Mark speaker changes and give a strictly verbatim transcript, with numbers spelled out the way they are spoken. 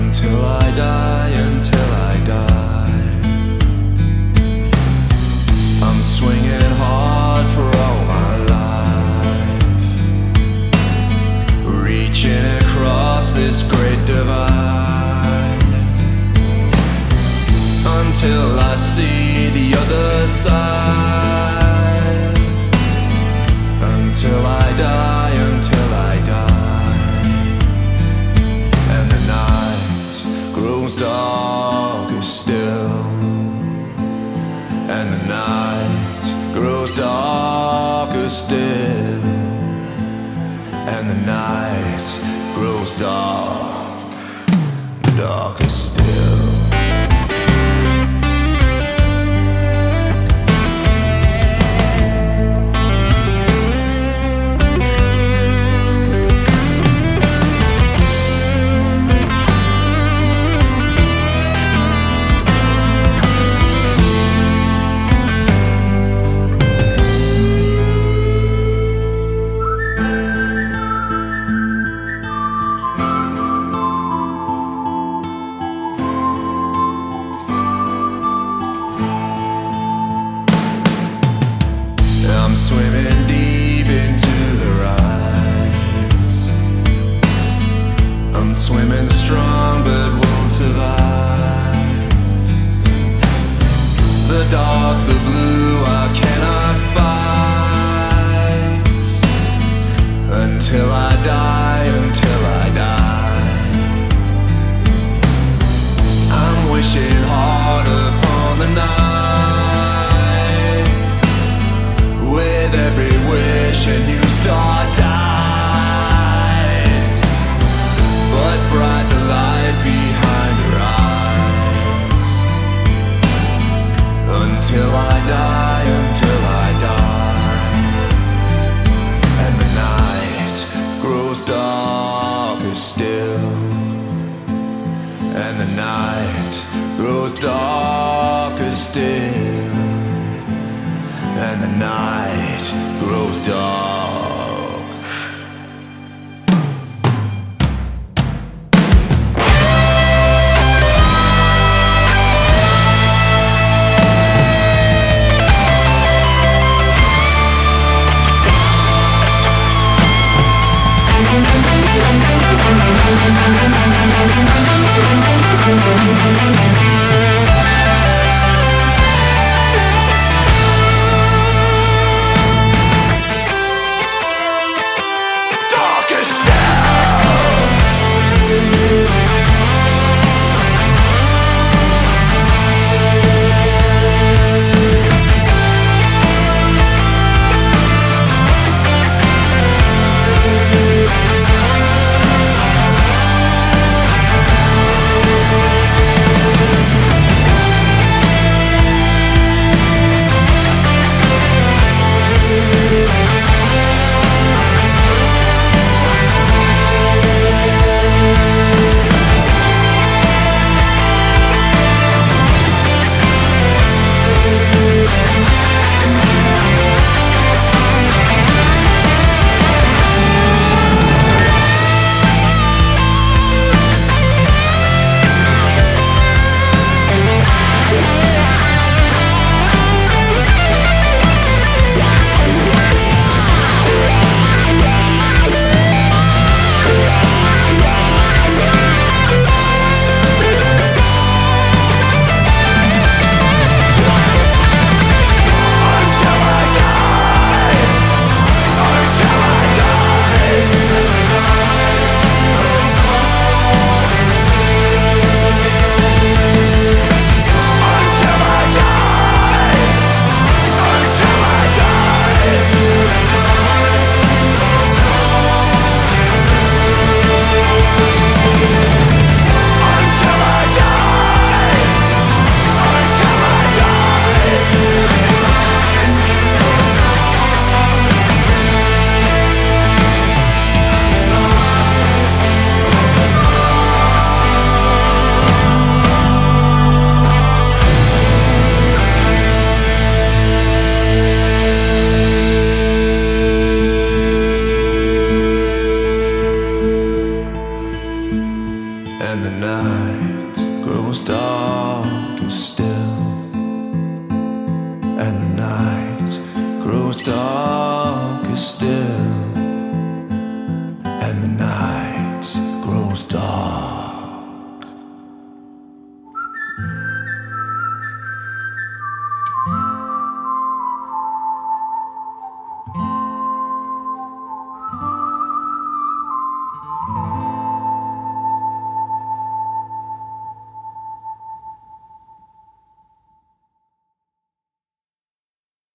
Speaker 1: until I die, until I die. I'm swinging hard for all my life, reaching across this great divide, until I see the other side, until I die, until I die. And the night grows darker still, and the night grows darker still, and the night grows dark, darker still. I'm swimming deep into her eyes. I'm swimming strong but won't survive. The dark, the blue, I cannot fight until I die, until I die. I'm wishing hard upon the night. With every wish a new star dies, but bright the light behind her eyes. Until I die, until I die. And the night grows darker still, and the night grows darker still, and the night grows dark. and the